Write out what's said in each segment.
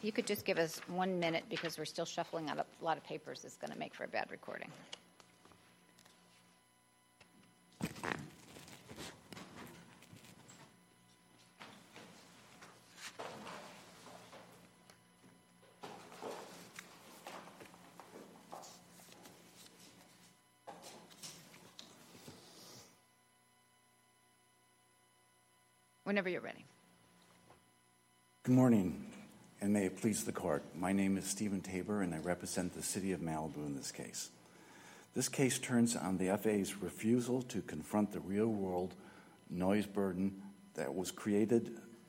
You could just give us 1 minute because we're still shuffling out a lot of papers. It's going to make for a bad recording. Whenever you're ready. Good morning, and may it please the court. My name is Stephen Tabor, and I represent the city of Malibu in this case. This case turns on the FAA's refusal to confront the real-world noise burden that was created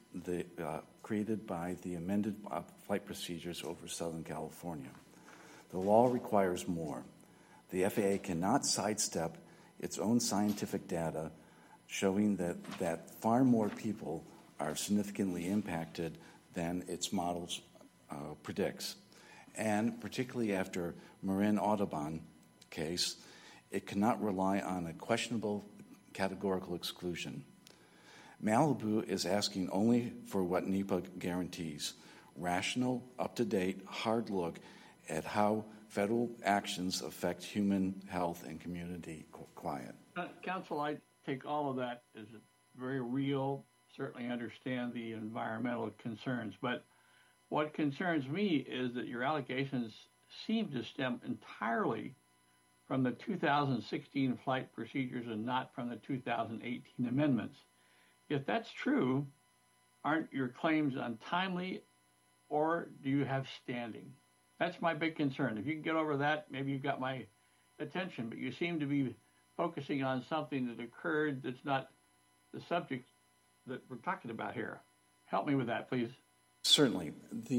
by the amended flight procedures over Southern California. The law requires more. The FAA cannot sidestep its own scientific data showing that far more people are significantly impacted than its models predicts. And particularly after Marin Audubon case, it cannot rely on a questionable categorical exclusion. Malibu is asking only for what NEPA guarantees: rational, up-to-date, hard look at how federal actions affect human health and community quiet. Council, I take all of that as very real, certainly understand the environmental concerns, but what concerns me is that your allegations seem to stem entirely from the 2016 flight procedures and not from the 2018 amendments. If that's true, aren't your claims untimely, or do you have standing? That's my big concern. If you can get over that, maybe you've got my attention, but you seem to be focusing on something that occurred that's not the subject that we're talking about here. Help me with that, please. Certainly.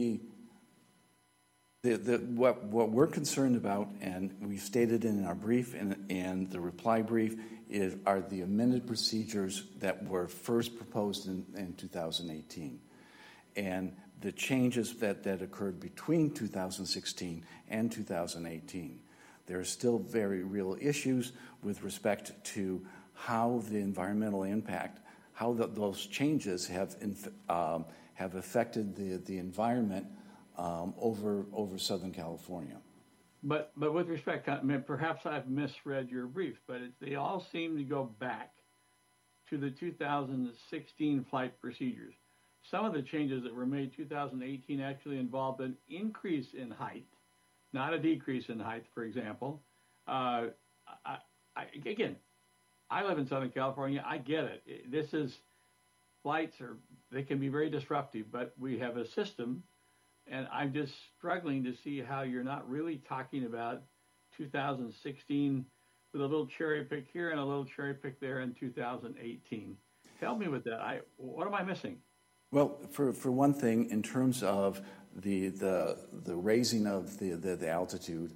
What we're concerned about, and we stated in our brief and the reply brief, are the amended procedures that were first proposed in 2018. And the changes that occurred between 2016 and 2018. There are still very real issues with respect to how the environmental impact, how those changes have affected the environment over Southern California. But with respect, I mean, perhaps I've misread your brief, but they all seem to go back to the 2016 flight procedures. Some of the changes that were made 2018 actually involved an increase in height, not a decrease in height, for example. Again, I live in Southern California. I get it. This is flights they can be very disruptive, but we have a system, and I'm just struggling to see how you're not really talking about 2016 with a little cherry pick here and a little cherry pick there in 2018. Help me with that. What am I missing? Well, for one thing, in terms of the raising of the altitude,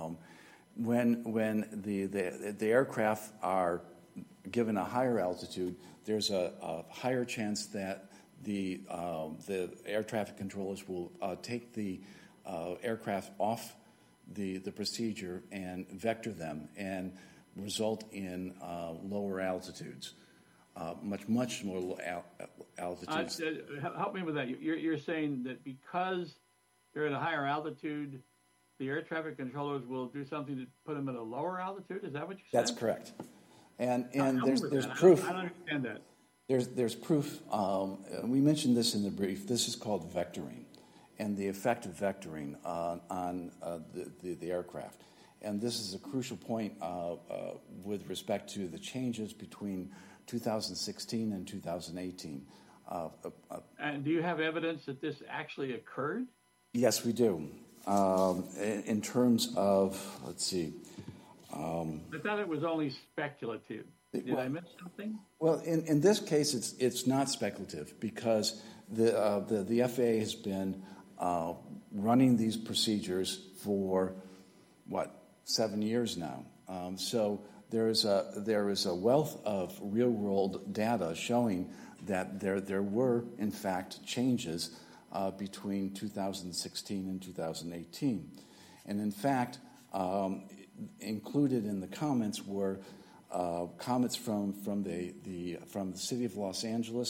when the aircraft are given a higher altitude, there's a higher chance that the air traffic controllers will take the aircraft off the procedure and vector them and result in lower altitudes. Much more altitudes. Help me with that. You're saying that because they're at a higher altitude, the air traffic controllers will do something to put them at a lower altitude? Is that what you said? That's correct. And there's proof. I don't understand that. There's proof. We mentioned this in the brief. This is called vectoring, and the effect of vectoring on the aircraft. And this is a crucial point with respect to the changes between 2016 and 2018. And do you have evidence that this actually occurred? Yes, we do. In terms of, let's see. I thought it was only speculative. Did I miss something? Well, in this case, it's not speculative because the FAA has been running these procedures for 7 years now. So there is a wealth of real-world data showing that there were, in fact, changes between 2016 and 2018. And in fact, included in the comments were comments from the city of Los Angeles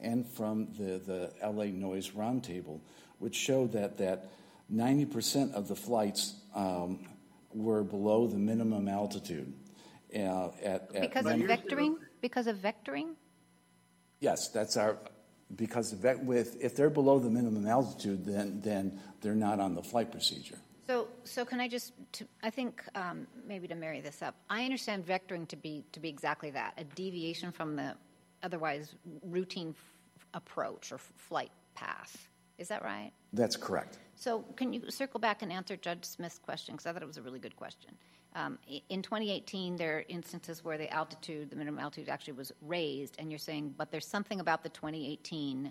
and from the LA Noise Roundtable, which showed that 90% of the flights were below the minimum altitude. Because of vectoring? Because of vectoring? Yes, that's our. Because if they're below the minimum altitude, then they're not on the flight procedure. So can I just? I think maybe to marry this up, I understand vectoring to be exactly that, a deviation from the otherwise routine approach or flight path. Is that right? That's correct. So can you circle back and answer Judge Smith's question, because I thought it was a really good question. In 2018, there are instances where the minimum altitude actually was raised, and you're saying, but there's something about the 2018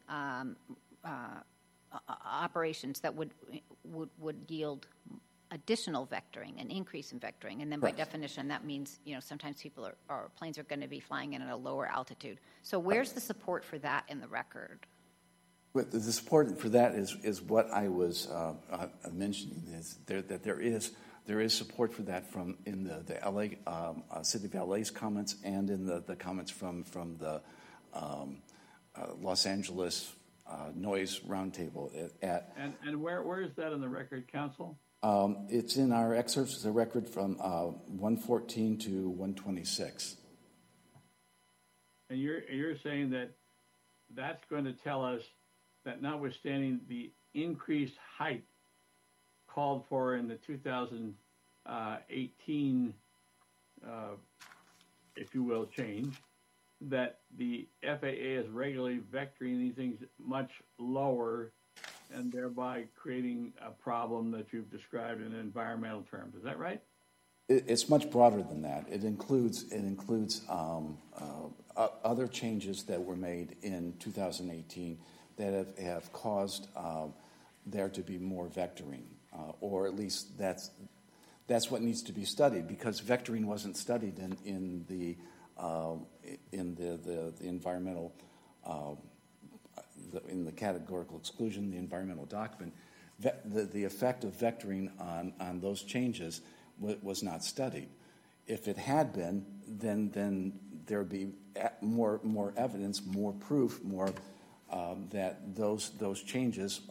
operations that would yield additional vectoring, an increase in vectoring, and then by definition, that means sometimes planes are going to be flying in at a lower altitude. So where's the support for that in the record? But the support for that is what I was mentioning. Is that there is support for that from in the LA City of LA's comments and in the comments from the Los Angeles Noise Roundtable. And where is that in the record, Counsel? It's in our excerpts of the record from 114 to 126. And you're saying that that's going to tell us that notwithstanding the increased height called for in the 2018, if you will, change, that the FAA is regularly vectoring these things much lower and thereby creating a problem that you've described in environmental terms. Is that right? It's much broader than that. It includes other changes that were made in 2018 that have caused there to be more vectoring, or at least that's what needs to be studied, because vectoring wasn't studied in the environmental in the categorical exclusion, the environmental document. The effect of vectoring on those changes was not studied. If it had been, then there would be more evidence, more proof, more that those changes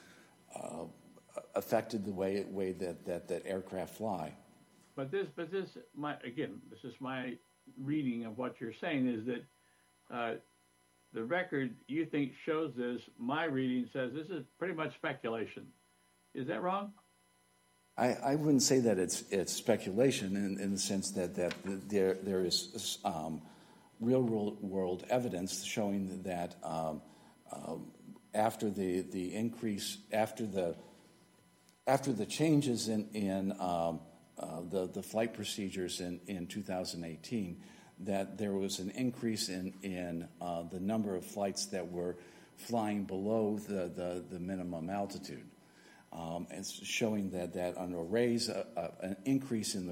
affected the way that aircraft fly. But this is my reading of what you're saying is that the record you think shows this. My reading says this is pretty much speculation. Is that wrong? I wouldn't say that it's speculation in the sense that there is real world evidence showing that after the increase, after the changes in the flight procedures in 2018, that there was an increase in the number of flights that were flying below the minimum altitude. It's showing that on a raise, an increase in the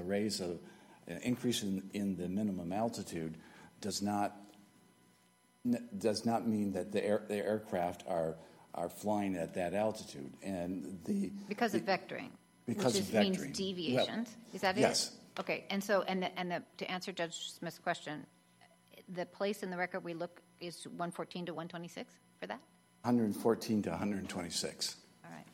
minimum altitude does not mean that the aircraft are flying at that altitude, and because of vectoring, which means deviations. Well, is that it? Yes. Okay, and to answer Judge Smith's question, the place in the record we look is 114 to 126 for that. 114 to 126. All right.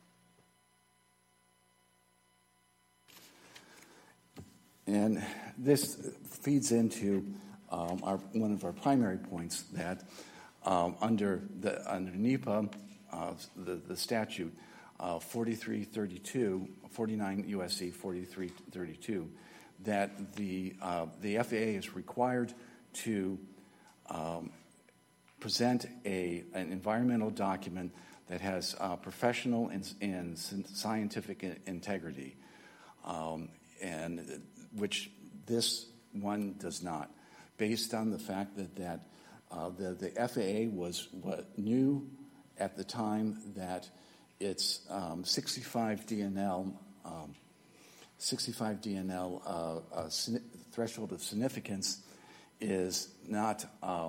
And this feeds into one of our primary points that under NEPA, the statute 4332, 49 USC 4332, that the FAA is required to present an environmental document that has professional and scientific integrity, and which this one does not, based on the fact that the FAA knew at the time that its 65 DNL threshold of significance is not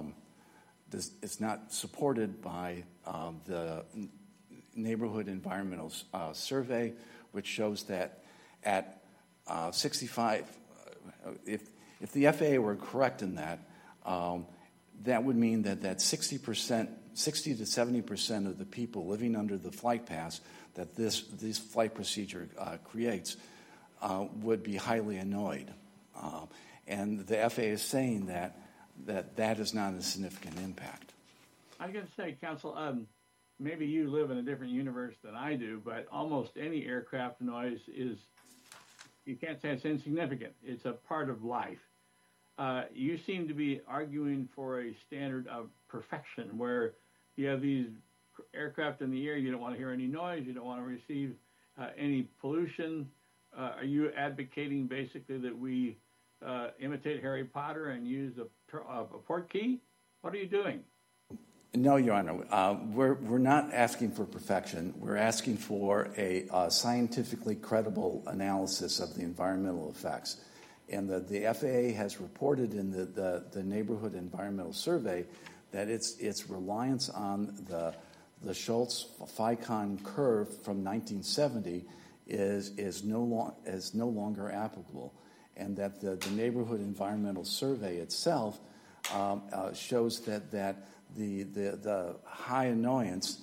supported by the Neighborhood Environmental Survey, which shows that at 65, if the FAA were correct in that, that would mean that 60 to 70% of the people living under the flight paths that this flight procedure creates would be highly annoyed. And the FAA is saying that is not a significant impact. I was going to say, Counsel, maybe you live in a different universe than I do, but almost any aircraft noise you can't say it's insignificant. It's a part of life. You seem to be arguing for a standard of perfection where you have these aircraft in the air, you don't want to hear any noise, you don't want to receive any pollution. Are you advocating basically that we imitate Harry Potter and use a port key? What are you doing? No, Your Honor. We're not asking for perfection. We're asking for a scientifically credible analysis of the environmental effects. And the FAA has reported in the Neighborhood Environmental Survey that its reliance on the Schultz-Ficon curve from 1970 is no longer applicable, and that the Neighborhood Environmental Survey itself shows that the high annoyance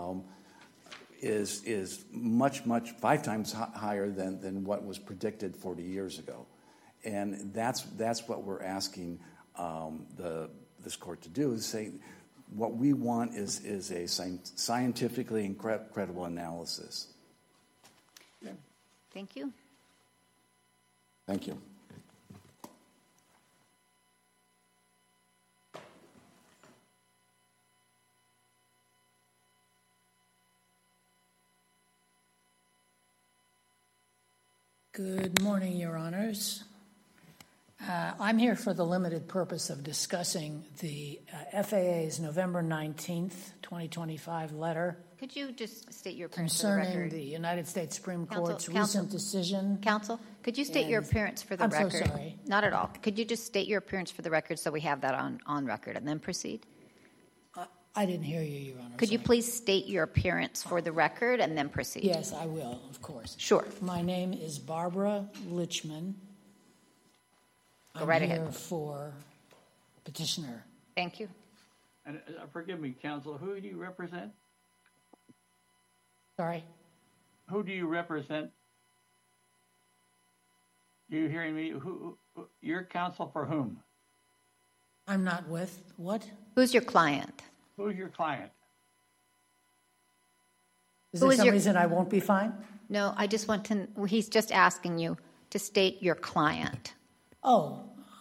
is much 5 times higher than what was predicted 40 years ago, and that's what we're asking this court to do, is say what we want is a scientifically and credible analysis. Thank you. Thank you. Good morning, Your Honors. I'm here for the limited purpose of discussing the FAA's November 19th, 2025 letter. Could you just state your appearance for the concerning record? the United States Supreme Court's Counsel. recent decision. Counsel, could you state your appearance for the record? I'm so sorry. Not at all. Could you just state your appearance for the record so we have that on record and then proceed? I didn't hear you, Your Honor. Could you Sorry. please state your appearance for the record and then proceed? Yes, I will, of course. Sure. My name is Barbara Lichman. Go right I'm ahead. here for petitioner. Thank you. And forgive me, Counsel, who do you represent? Sorry? Who do you represent? You hearing me? Who you're counsel for whom? I'm not with what? Who's your client? Who's your client? Is Who there is some your- reason I won't be fine? No, I just want to, he's just asking you to state your client. Oh,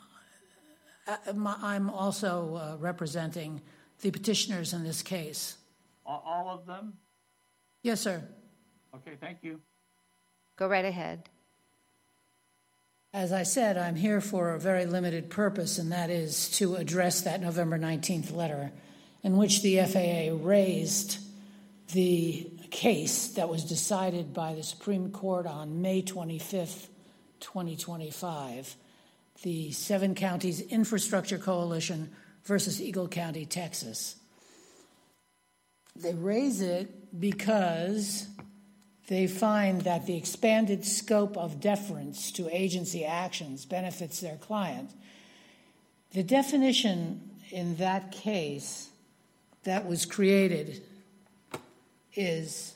I'm also representing the petitioners in this case. All of them? Yes, sir. Okay, thank you. Go right ahead. As I said, I'm here for a very limited purpose, and that is to address that November 19th letter in which the FAA raised the case that was decided by the Supreme Court on May 25th, 2025, the 7 Counties Infrastructure Coalition versus Eagle County, Texas. They raise it because they find that the expanded scope of deference to agency actions benefits their client. The definition in that case that was created is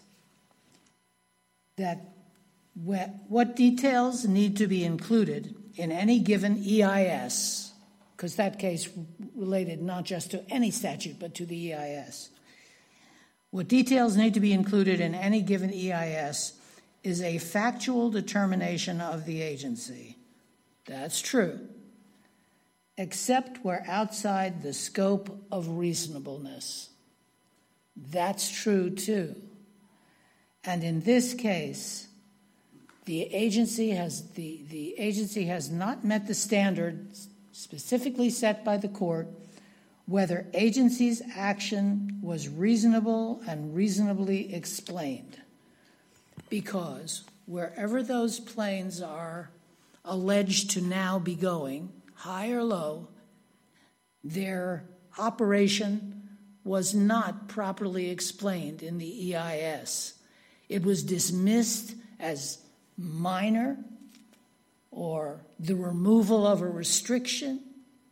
that what details need to be included in any given EIS, because that case related not just to any statute but to the EIS. What details need to be included in any given EIS is a factual determination of the agency. That's true, except where outside the scope of reasonableness. That's true too. And in this case, the agency has not met the standards specifically set by the court whether agency's action was reasonable and reasonably explained. Because wherever those planes are alleged to now be going, high or low, their operation was not properly explained in the EIS. It was dismissed as minor or the removal of a restriction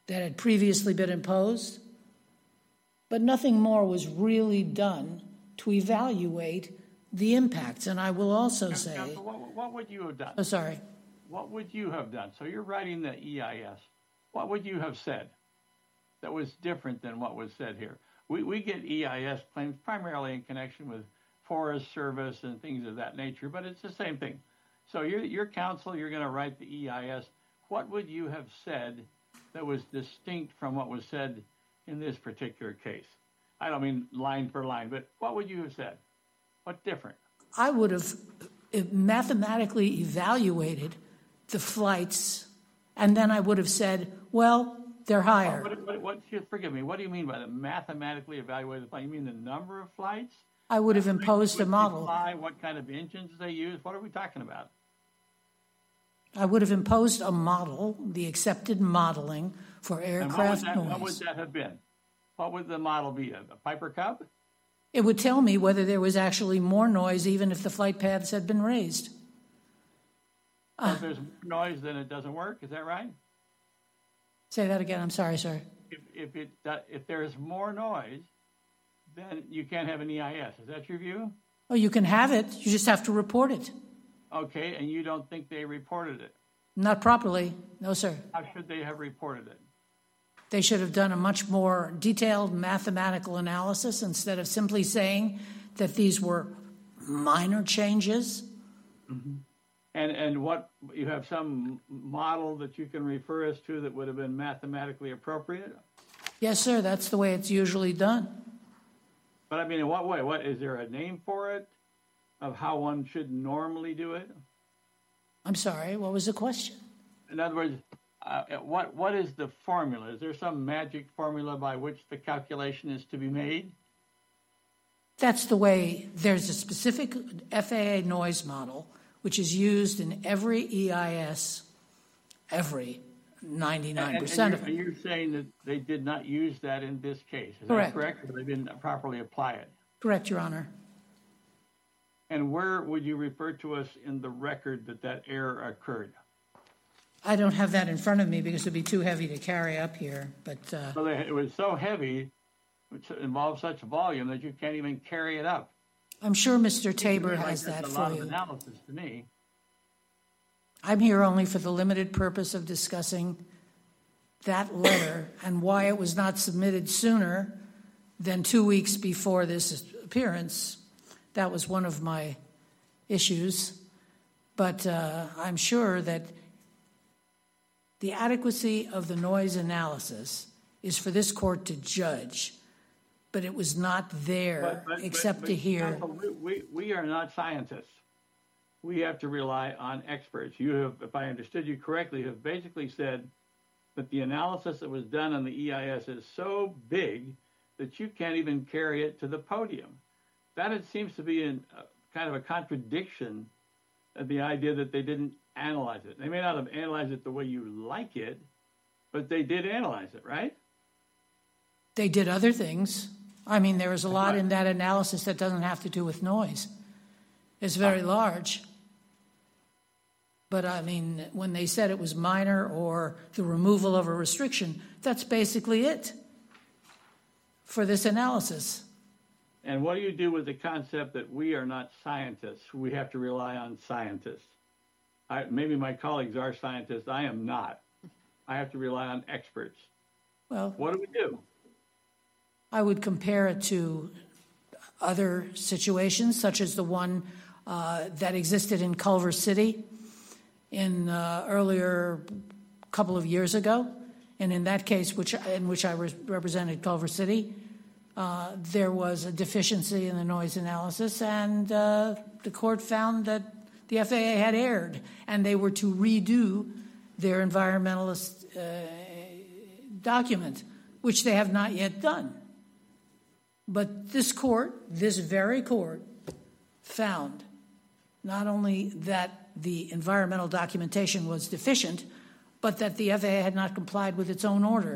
that had previously been imposed, but nothing more was really done to evaluate the impacts. And I will also say... Counsel, what would you have done? Oh, sorry. What would you have done? So you're writing the EIS. What would you have said that was different than what was said here? We get EIS claims primarily in connection with Forest Service and things of that nature, but it's the same thing. So your counsel, you're going to write the EIS. What would you have said that was distinct from what was said in this particular case? I don't mean line for line, but what would you have said? What different? I would have mathematically evaluated the flights, and then I would have said, well, they're higher. Forgive me, what do you mean by the mathematically evaluated flight? You mean the number of flights? I would have imposed a model. What kind of engines they use? What are we talking about? I would have imposed a model, the accepted modeling for aircraft noise. What would that have been? What would the model be? A Piper Cub? It would tell me whether there was actually more noise even if the flight paths had been raised. If there's more noise, then it doesn't work. Is that right? Say that again. I'm sorry, sir. If there's more noise, then you can't have an EIS. Is that your view? Oh, you can have it. You just have to report it. Okay, and you don't think they reported it? Not properly. No, sir. How should they have reported it? They should have done a much more detailed mathematical analysis instead of simply saying that these were minor changes. Mm-hmm. And what, you have some model that you can refer us to that would have been mathematically appropriate? Yes, sir. That's the way it's usually done. But I mean, in what way? Is there a name for it of how one should normally do it? I'm sorry. What was the question? In other words, what is the formula? Is there some magic formula by which the calculation is to be made? That's the way. There's a specific FAA noise model which is used in every EIS, every 99% of it. And you're saying that they did not use that in this case. Is Correct. that correct? Or they didn't properly apply it? Correct, Your Honor. And where would you refer to us in the record that error occurred? I don't have that in front of me because it would be too heavy to carry up here. But well, it was so heavy, which involves such volume that you can't even carry it up. I'm sure Mr. Tabor has that for you. That's a lot of analysis to me. I'm here only for the limited purpose of discussing that letter and why it was not submitted sooner than 2 weeks before this appearance. That was one of my issues. But I'm sure that the adequacy of the noise analysis is for this court to judge. But it was not there except to hear. We are not scientists. We have to rely on experts. You have, if I understood you correctly, have basically said that the analysis that was done on the EIS is so big that you can't even carry it to the podium. That it seems to be in kind of a contradiction of the idea that they didn't analyze it. They may not have analyzed it the way you like it, but they did analyze it, right? They did other things. I mean, there was a lot in that analysis that doesn't have to do with noise. It's very large. But, I mean, when they said it was minor or the removal of a restriction, that's basically it for this analysis. And what do you do with the concept that we are not scientists? We have to rely on scientists. Maybe my colleagues are scientists. I am not. I have to rely on experts. Well, what do we do? I would compare it to other situations, such as the one that existed in Culver City in earlier couple of years ago. And in that case, in which I represented Culver City, there was a deficiency in the noise analysis, and the court found that the FAA had erred, and they were to redo their environmentalist document, which they have not yet done. But this court, this very court, found not only that the environmental documentation was deficient, but that the FAA had not complied with its own order.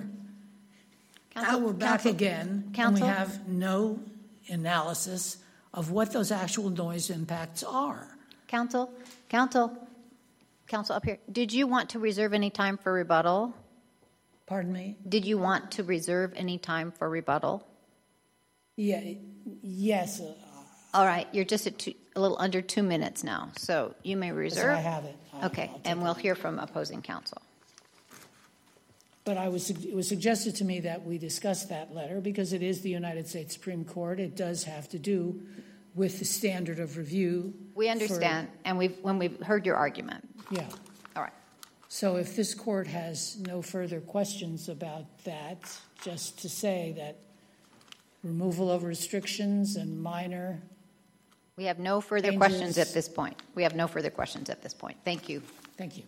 Now we're back again, and we have no analysis of what those actual noise impacts are. Counsel up here. Did you want to reserve any time for rebuttal? Pardon me? Did you want to reserve any time for rebuttal? Yeah, yes. All right, you're just at a little under 2 minutes now, so you may reserve. I have it. Okay, and we'll hear from opposing counsel. But it was suggested to me that we discuss that letter because it is the United States Supreme Court. It does have to do with the standard of review. We understand, and when we've heard your argument. Yeah. All right. So if this court has no further questions about that, just to say that removal of restrictions and minor. We have no further changes. questions at this point. We have no further questions at this point. Thank you. Thank you.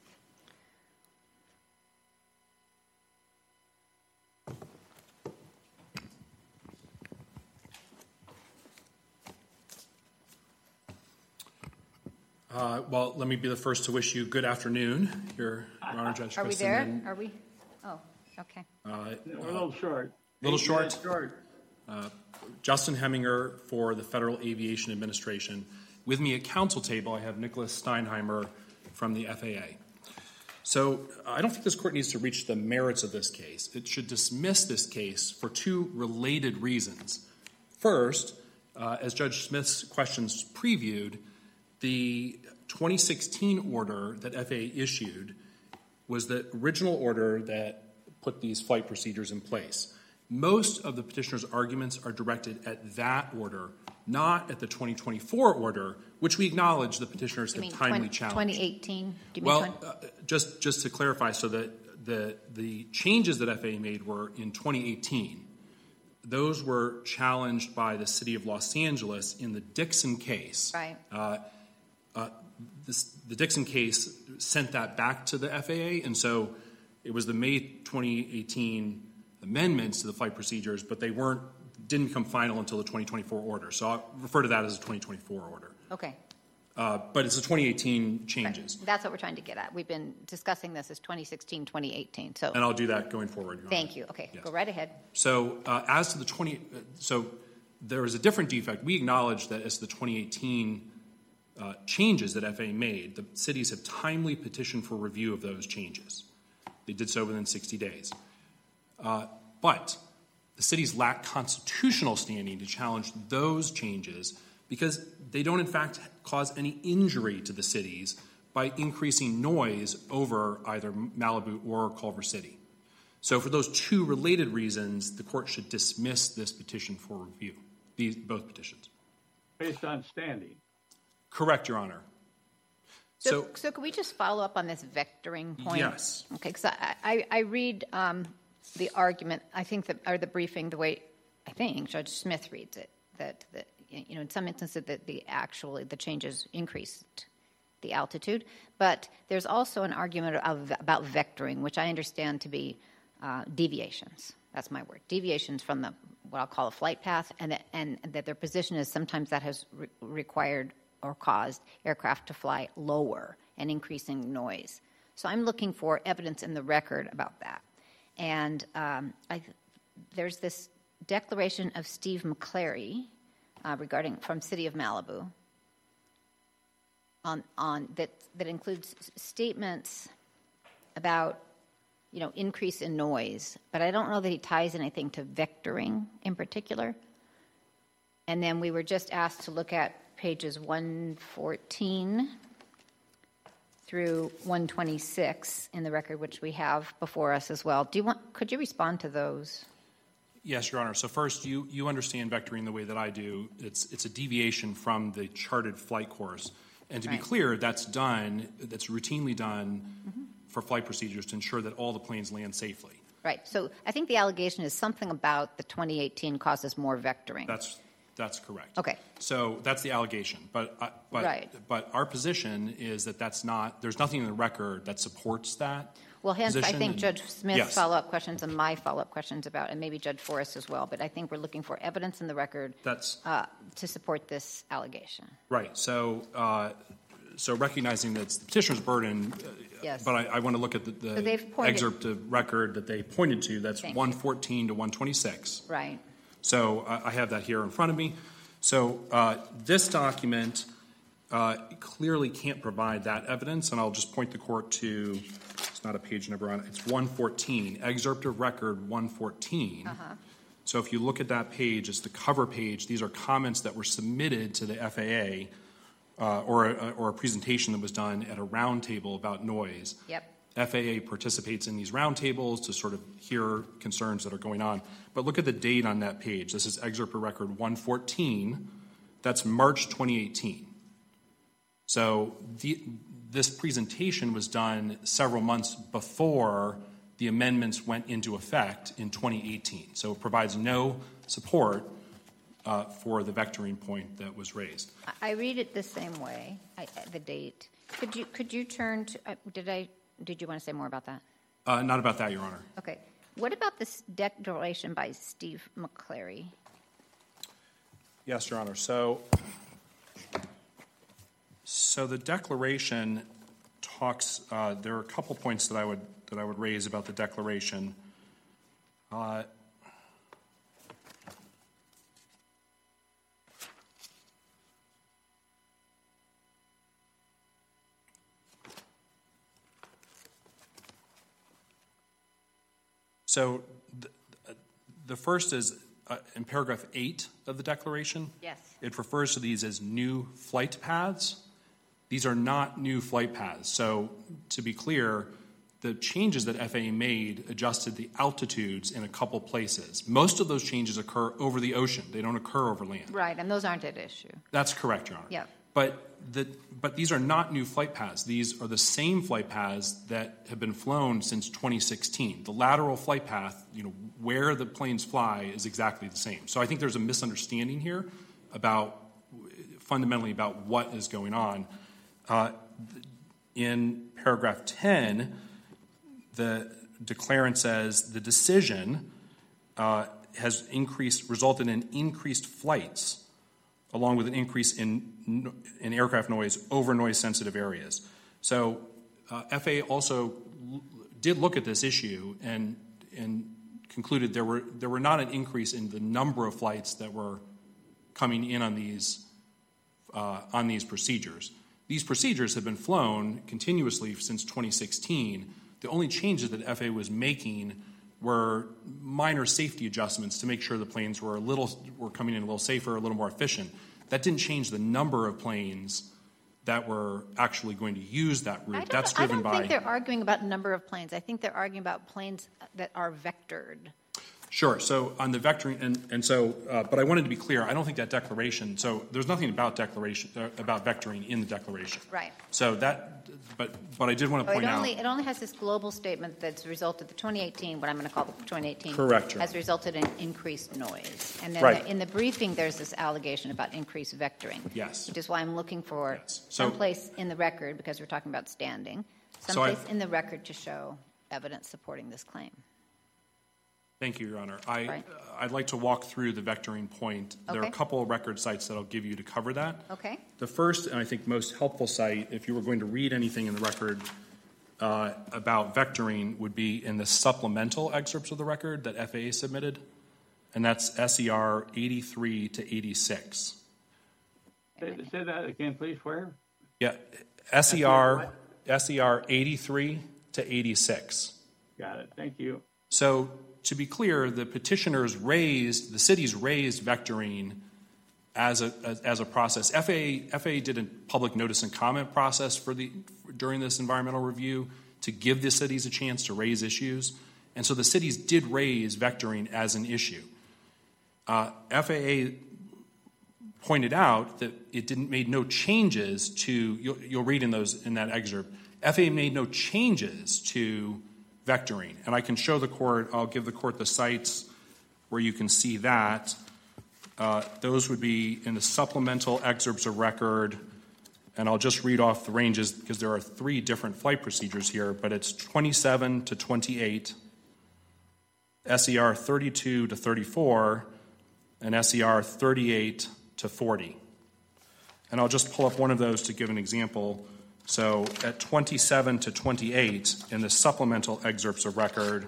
Well, let me be the first to wish you good afternoon, Your Honor, Judge Are we Christen. there? Are we? Oh, okay. We're a little short. Little 8 short? minutes short. Justin Heminger for the Federal Aviation Administration. With me at counsel table, I have Nicholas Steinheimer from the FAA. So I don't think this court needs to reach the merits of this case. It should dismiss this case for two related reasons. First, as Judge Smith's questions previewed, the 2016 order that FAA issued was the original order that put these flight procedures in place. Most of the petitioner's arguments are directed at that order, not at the 2024 order, which we acknowledge the petitioners have timely challenged. 2018? Do you Well, mean just to clarify, so that the changes that FAA made were in 2018. Those were challenged by the city of Los Angeles in the Dixon case. Right. The Dixon case sent that back to the FAA, and so it was the May 2018 amendments to the flight procedures, but they didn't become final until the 2024 order. So I'll refer to that as a 2024 order. Okay. But it's the 2018 changes. Right. That's what we're trying to get at. We've been discussing this as 2016, 2018. So And I'll do that going forward. thank you. Okay, Yes. Go right ahead. So as to the so there is a different defect. We acknowledge that as the 2018 changes that FAA made, the cities have timely petitioned for review of those changes. They did so within 60 days. But the cities lack constitutional standing to challenge those changes because they don't, in fact, cause any injury to the cities by increasing noise over either Malibu or Culver City. So for those two related reasons, the court should dismiss this petition for review, both petitions. Based on standing. Correct, Your Honor. So can we just follow up on this vectoring point? Yes. Okay, because I read the argument, I think, or the briefing, the way I think Judge Smith reads it, that in some instances that the changes increased the altitude, but there's also an argument about vectoring, which I understand to be deviations. That's my word. Deviations from what I'll call a flight path, and that their position is sometimes that has required or caused aircraft to fly lower and increasing noise. So I'm looking for evidence in the record about that. And there's this declaration of Steve McClary from City of Malibu that includes statements about increase in noise, but I don't know that he ties anything to vectoring in particular. And then we were just asked to look at pages 114 through 126 in the record, which we have before us as well. Could you respond to those? Yes, Your Honor. So first, you understand vectoring the way that I do. It's a deviation from the charted flight course. And to be clear, that's routinely done for flight procedures to ensure that all the planes land safely. Right. So I think the allegation is something about the 2018 causes more vectoring. That's correct. Okay. So that's the allegation. But our position is that there's nothing in the record that supports that. Well, hence, I think Judge Smith's follow-up questions and my follow-up questions and maybe Judge Forrest as well. But I think we're looking for evidence in the record to support this allegation. Right. So recognizing that it's the petitioner's burden, yes. But I want to look at the excerpt of record that they pointed to. That's 114 to 126. Right. So I have that here in front of me. So this document clearly can't provide that evidence, and I'll just point the court to it's not a page number on it, it's 114, excerpt of record 114. So if you look at that page, it's the cover page. These are comments that were submitted to the FAA or a presentation that was done at a roundtable about noise. Yep. FAA participates in these roundtables to sort of hear concerns that are going on. But look at the date on that page. This is excerpt of record 114. That's March 2018. So this presentation was done several months before the amendments went into effect in 2018. So it provides no support for the vectoring point that was raised. I read it the same way, the date. Could you turn to, did you want to say more about that? Not about that, Your Honor. Okay. What about this declaration by Steve McClary? Yes, Your Honor. So the declaration talks, there are a couple points that I would raise about the declaration. So the first is in paragraph 8 of the declaration. Yes. It refers to these as new flight paths. These are not new flight paths. So to be clear, the changes that FAA made adjusted the altitudes in a couple places. Most of those changes occur over the ocean. They don't occur over land. Right, and those aren't at issue. That's correct, Your Honor. Yeah. But these are not new flight paths. These are the same flight paths that have been flown since 2016. The lateral flight path, where the planes fly, is exactly the same. So I think there's a misunderstanding here fundamentally about what is going on. In paragraph 10, the declarant says the decision has resulted in increased flights, along with an increase in aircraft noise over noise-sensitive areas. So FAA also did look at this issue and concluded there were not an increase in the number of flights that were coming in on these procedures. These procedures have been flown continuously since 2016. The only changes that FAA was making were minor safety adjustments to make sure the planes were coming in a little safer, a little more efficient. That didn't change the number of planes that were actually going to use that route. That's driven by. I don't think they're arguing about number of planes. I think they're arguing about planes that are vectored. Sure. So on the vectoring, but I wanted to be clear. I don't think that declaration. So there's nothing about vectoring in the declaration. Right. So but I did want to point out. It only has this global statement that's resulted. The 2018, what I'm going to call the 2018, correct, has resulted in increased noise. And then right. In the briefing, there's this allegation about increased vectoring. Yes. Which is why I'm looking for Yes. someplace in the record, because we're talking about standing, someplace in the record to show evidence supporting this claim. Thank you, Your Honor. I'd like to walk through the vectoring point. Okay. There are a couple of record sites that I'll give you to cover that. Okay. The first, and I think most helpful site, if you were going to read anything in the record about vectoring, would be in the supplemental excerpts of the record that FAA submitted, and that's SER 83 to 86. Say that again, please. Where? Yeah, SER 83 to 86. Got it. Thank you. So to be clear, the cities raised vectoring as a process. FAA did a public notice and comment process during this environmental review to give the cities a chance to raise issues, and so the cities did raise vectoring as an issue. FAA pointed out that it made no changes to. You'll read in that excerpt. FAA made no changes to vectoring, and I can show the court. I'll give the court the sites where you can see that. Those would be in the supplemental excerpts of record, and I'll just read off the ranges because there are 3 different flight procedures here, but it's 27 to 28, SER 32 to 34, and SER 38 to 40. And I'll just pull up one of those to give an example. So at 27 to 28 in the supplemental excerpts of record,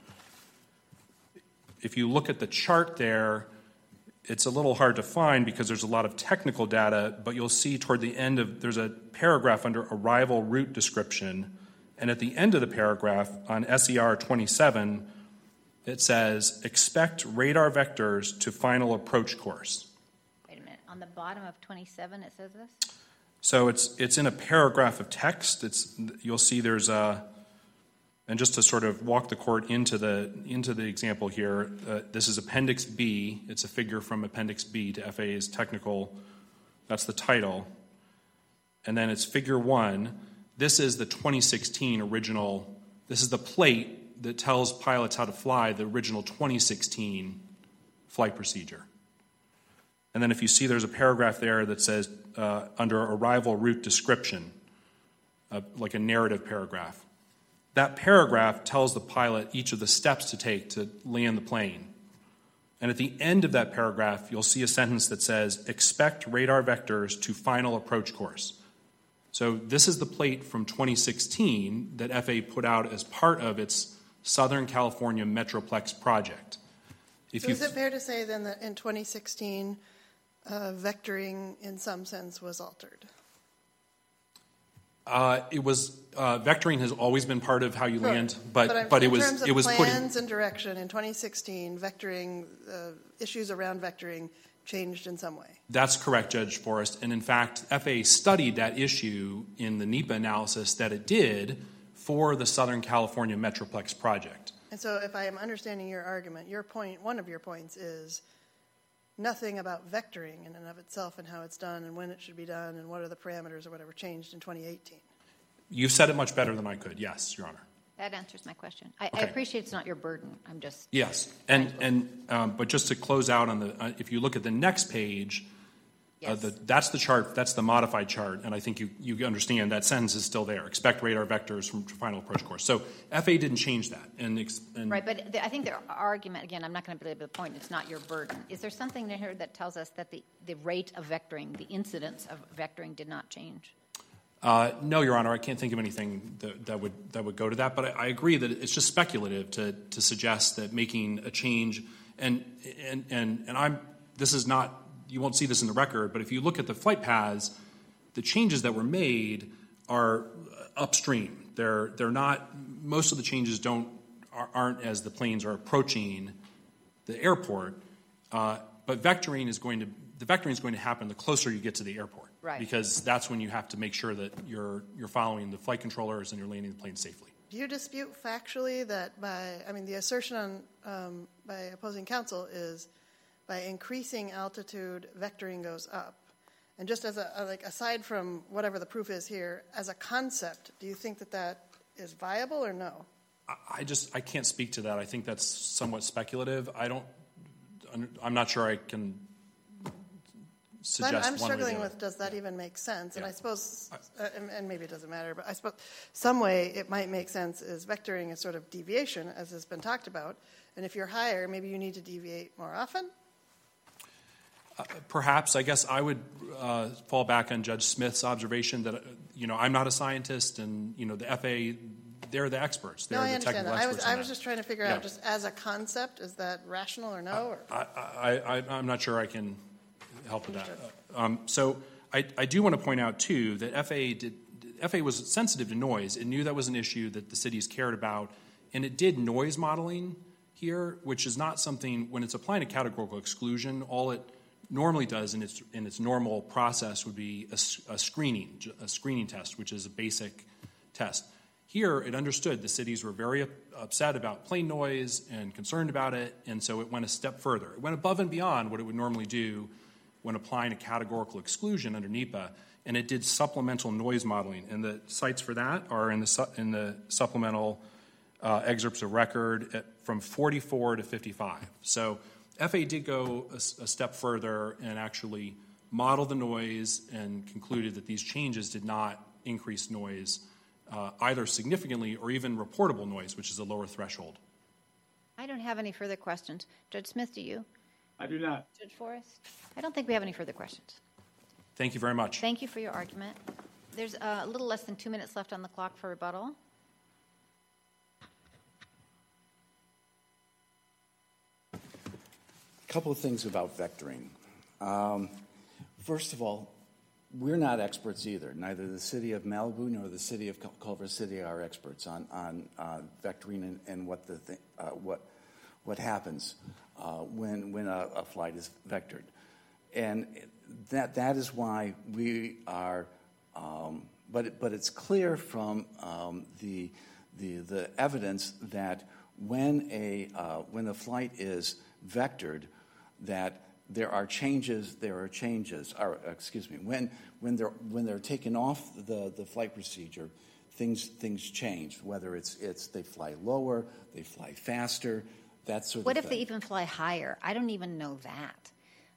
if you look at the chart there, it's a little hard to find because there's a lot of technical data, but you'll see toward the end there's a paragraph under arrival route description, And at the end of the paragraph on SER 27, it says, expect radar vectors to final approach course. Wait a minute. On the bottom of 27, it says this? So it's in a paragraph of text. You'll see there's a, and just to sort of walk the court into the example here, this is Appendix B. It's a figure from Appendix B to FAA's technical. That's the title. And then it's Figure 1. This is the 2016 original. This is the plate that tells pilots how to fly the original 2016 flight procedure. And then if you see, there's a paragraph there that says, under arrival route description, like a narrative paragraph. That paragraph tells the pilot each of the steps to take to land the plane. And at the end of that paragraph, you'll see a sentence that says, expect radar vectors to final approach course. So this is the plate from 2016 that FAA put out as part of its Southern California Metroplex project. So is it fair to say then that in 2016, vectoring in some sense was altered? Vectoring has always been part of how you land, but it was in terms of put plans and direction in 2016. Vectoring issues around vectoring changed in some way. That's correct, Judge Forrest. And in fact, FAA studied that issue in the NEPA analysis that it did for the Southern California Metroplex project. And so, if I am understanding your argument, one of your points is nothing about vectoring in and of itself and how it's done and when it should be done and what are the parameters or whatever changed in 2018. You said it much better than I could. Yes, Your Honor. That answers my question. I appreciate it's not your burden. I'm just... Yes. But just to close out on the, if you look at the next page, Yes. That's the chart, that's the modified chart, and I think you understand that sentence is still there. Expect radar vectors from final approach course. So FAA didn't change that. Right, but I think their argument, again, I'm not going to belabor the point, it's not your burden. Is there something in here that tells us that the rate of vectoring, the incidence of vectoring did not change? No, Your Honor, I can't think of anything that would go to that, but I agree that it's just speculative to suggest that making a change, this is not, you won't see this in the record, but if you look at the flight paths, the changes that were made are upstream. They're not, most of the changes aren't as the planes are approaching the airport, but vectoring is going to happen the closer you get to the airport. Right. Because that's when you have to make sure that you're following the flight controllers and you're landing the plane safely. Do you dispute factually that the assertion by opposing counsel is by increasing altitude, vectoring goes up? And just as aside from whatever the proof is here, as a concept, do you think that is viable or no? I can't speak to that. I think that's somewhat speculative. I'm not sure I can suggest I'm struggling one way or with, does that even make sense? Yeah. And I suppose, and maybe it doesn't matter, but I suppose some way it might make sense is vectoring is sort of deviation, as has been talked about. And if you're higher, maybe you need to deviate more often? Perhaps. I guess I would fall back on Judge Smith's observation that, I'm not a scientist, and, the FAA, they're the experts. They're I the understand technical that. experts. I was just trying to figure out, just as a concept, is that rational or no? I'm not sure I can help with that. So I do want to point out, too, that FAA was sensitive to noise. It knew that was an issue that the cities cared about, and it did noise modeling here, which is not something, when it's applying a categorical exclusion, all it normally does in its normal process would be a screening test, which is a basic test. Here, it understood the cities were very upset about plane noise and concerned about it, and so it went a step further. It went above and beyond what it would normally do when applying a categorical exclusion under NEPA, and it did supplemental noise modeling. And the sites for that are in the supplemental excerpts of record from 44 to 55. So FAA did go a step further and actually modeled the noise and concluded that these changes did not increase noise, either significantly or even reportable noise, which is a lower threshold. I don't have any further questions. Judge Smith, do you? I do not. Judge Forrest? I don't think we have any further questions. Thank you very much. Thank you for your argument. There's a little less than 2 minutes left on the clock for rebuttal. A couple of things about vectoring. First of all, we're not experts either. Neither the city of Malibu nor the city of Culver City are experts on vectoring and what happens when a flight is vectored. And that is why we are, but it's clear from the evidence that when a flight is vectored, that there are changes. When they're taken off the flight procedure, things change. Whether it's they fly lower, they fly faster, that sort of thing. What if they even fly higher? I don't even know that.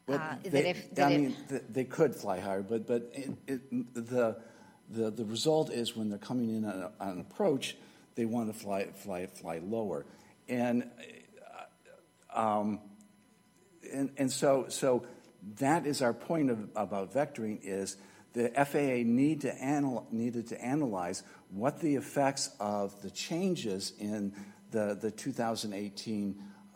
They could fly higher, but the result is when they're coming in on an approach, they want to fly lower, and so that is our point about vectoring. Is the FAA needed to analyze what the effects of the changes in the 2018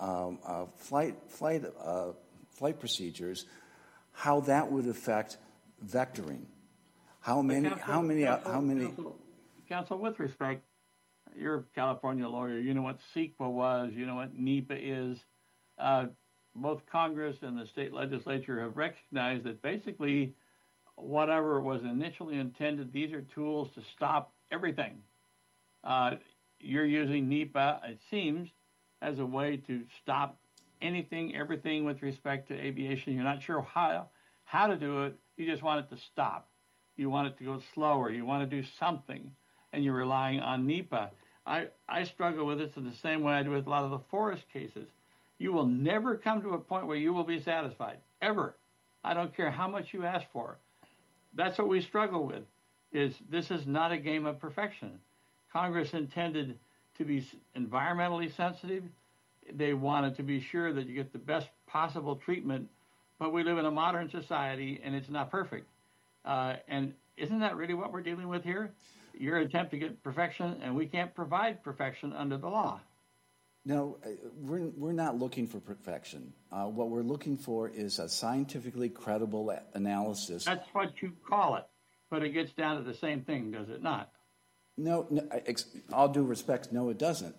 flight procedures, how that would affect vectoring. How many? Counsel, with respect, you're a California lawyer. You know what CEQA was. You know what NEPA is. Both Congress and the state legislature have recognized that basically whatever was initially intended, these are tools to stop everything. You're using NEPA, it seems, as a way to stop anything, everything with respect to aviation. You're not sure how to do it. You just want it to stop. You want it to go slower. You want to do something, and you're relying on NEPA. I struggle with this in the same way I do with a lot of the forest cases. You will never come to a point where you will be satisfied, ever. I don't care how much you ask for. That's what we struggle with, is this is not a game of perfection. Congress intended to be environmentally sensitive. They wanted to be sure that you get the best possible treatment, but we live in a modern society, and it's not perfect. And isn't that really what we're dealing with here? Your attempt to get perfection, and we can't provide perfection under the law. No, we're not looking for perfection. What we're looking for is a scientifically credible analysis. That's what you call it, but it gets down to the same thing, does it not? No, all due respect, no, it doesn't.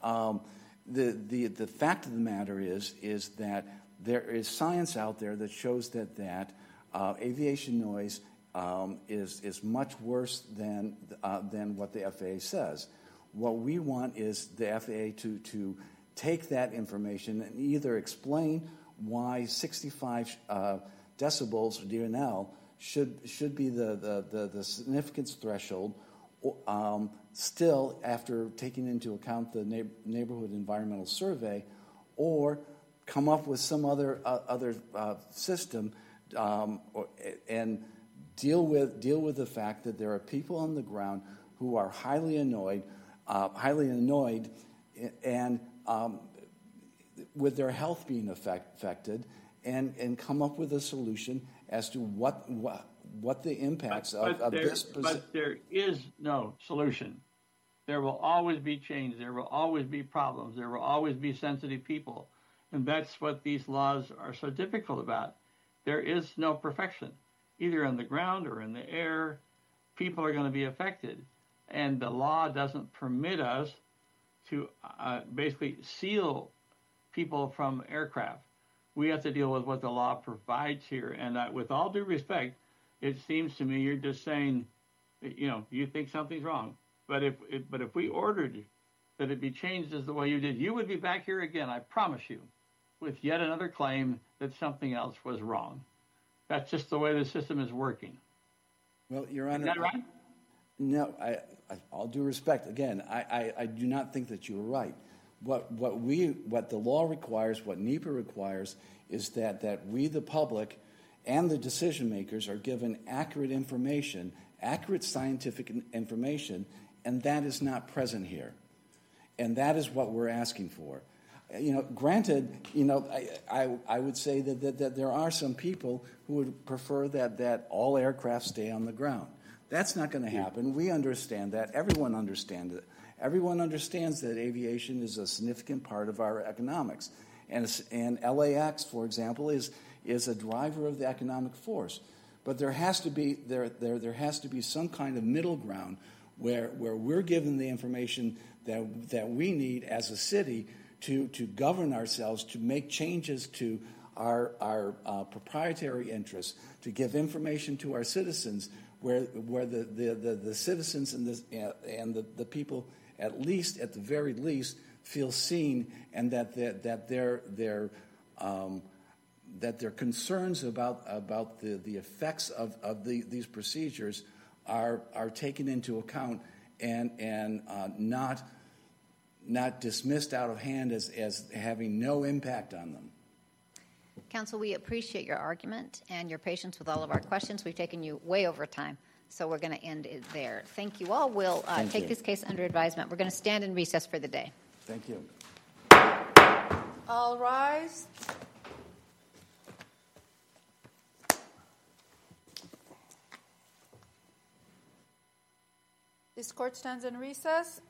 The fact of the matter is that there is science out there that shows that aviation noise is much worse than what the FAA says. What we want is the FAA to take that information and either explain why 65 decibels or DNL should be the significance threshold. Still, after taking into account the neighborhood environmental survey, or come up with some other system and deal with the fact that there are people on the ground who are highly annoyed and with their health being affected, and come up with a solution as to what the impacts of this. But there is no solution. There will always be change. There will always be problems. There will always be sensitive people. And that's what these laws are so difficult about. There is no perfection. Either on the ground or in the air, people are going to be affected. And the law doesn't permit us to basically seal people from aircraft. We have to deal with what the law provides here. And with all due respect, it seems to me you're just saying, you think something's wrong. But if we ordered that it be changed as the way you did, you would be back here again, I promise you, with yet another claim that something else was wrong. That's just the way the system is working. Well, Your Honor, is that right? No, all due respect, again, I do not think that you're right. What the law requires, what NEPA requires, is that we, the public, and the decision makers are given accurate information, accurate scientific information, and that is not present here. And that is what we're asking for. Granted, I would say that there are some people who would prefer that all aircraft stay on the ground. That's not going to happen. We understand that. Everyone understands it. Everyone understands that aviation is a significant part of our economics. And LAX, for example, is a driver of the economic force. But there has to be there has to be some kind of middle ground where we're given the information that we need as a city to govern ourselves, to make changes to our proprietary interests, to give information to our citizens, where the citizens and the people, at the very least, feel seen, and that their concerns about the effects of these procedures are taken into account and not dismissed out of hand as having no impact on them. Council, we appreciate your argument and your patience with all of our questions. We've taken you way over time, so we're going to end it there. Thank you all. We'll take this case under advisement. We're going to stand in recess for the day. Thank you. All rise. This court stands in recess.